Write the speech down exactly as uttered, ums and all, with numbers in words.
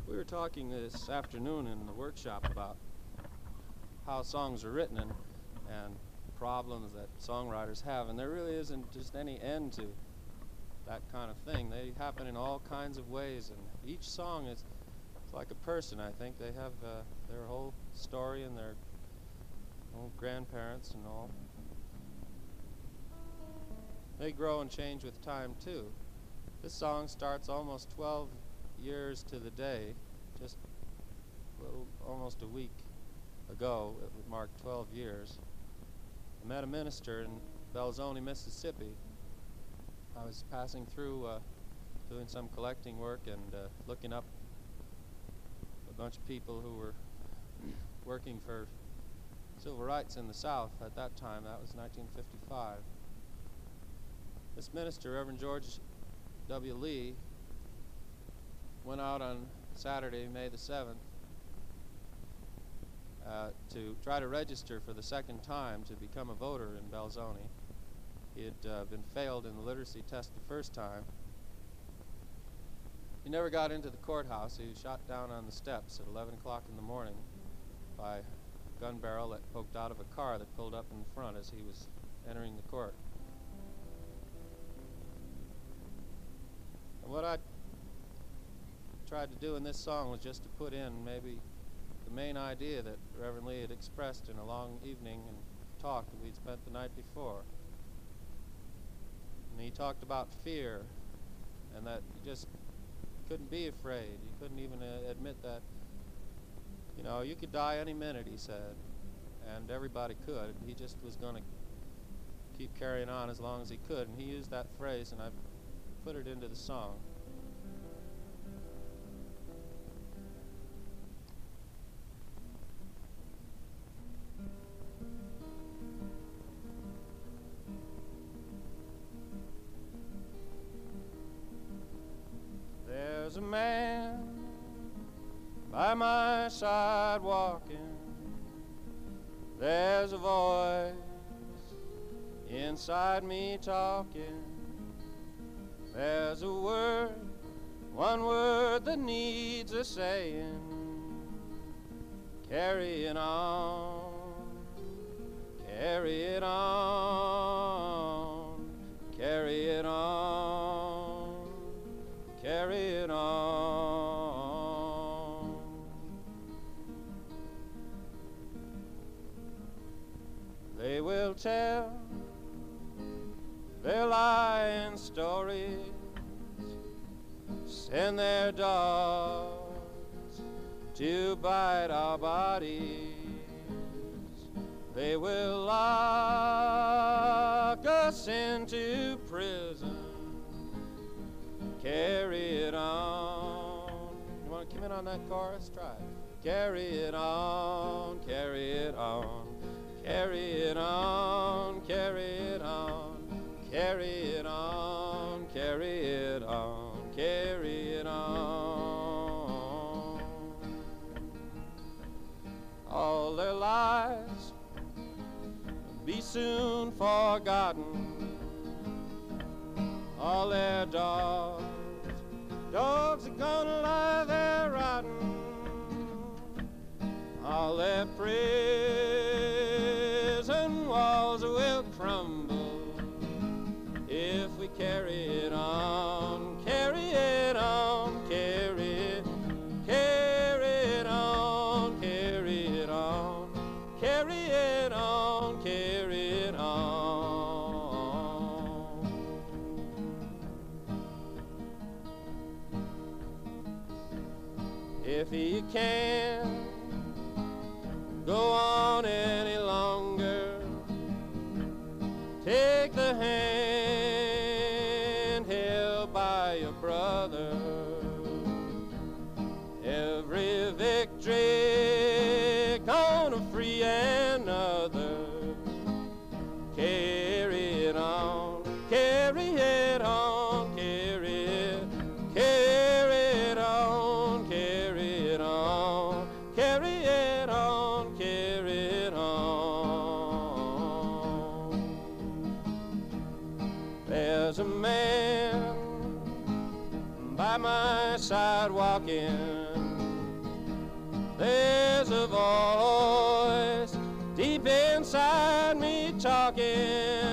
We were talking this afternoon in the workshop about how songs are written and, and problems that songwriters have, and there really isn't just any end to that kind of thing. They happen in all kinds of ways, and each song is it's like a person, I think. They have uh, their whole story and their old grandparents and all. They grow and change with time, too. This song starts almost twelve years to the day, just a little, almost a week ago. It would mark twelve years. I met a minister in Belzoni, Mississippi. I was passing through uh, doing some collecting work and uh, looking up a bunch of people who were working for civil rights in the South at that time. That was nineteen fifty-five. This minister, Reverend George W. Lee, went out on Saturday, May the seventh, uh, to try to register for the second time to become a voter in Belzoni. He had uh, been failed in the literacy test the first time. He never got into the courthouse. He was shot down on the steps at eleven o'clock in the morning by a gun barrel that poked out of a car that pulled up in front as he was entering the court. And what I tried to do in this song was just to put in maybe the main idea that Reverend Lee had expressed in a long evening and talk that we'd spent the night before. And he talked about fear, and that you just couldn't be afraid. You couldn't even uh, admit that, you know, you could die any minute, he said, and everybody could. He just was going to keep carrying on as long as he could, and he used that phrase, and I put it into the song. There's a man by my side walking. There's a voice inside me talking. There's a word, one word that needs a saying. Carry it on, carry it on, carry it on, carry it on. They will tell their lying stories, send their dogs to bite our bodies. They will lock us into prison. Carry it on. You want to come in on that chorus? Try it. Carry it on, carry it on, carry it on, carry it on. Carry it on, carry it on, carry it on. All their lives will be soon forgotten. All their dogs, dogs are gonna lie there rotten. All their prison walls will crumble if we carry it on, carry it on, carry it, carry it on, carry it on, carry it on, carry it on. If you can't go on any longer, take the hand held by your brother. Every victory gonna free another. Carry it on, carry it on, carry it, carry it on, carry it on, carry it on, carry it on. There's a man by my side walking. There's a voice deep inside me talking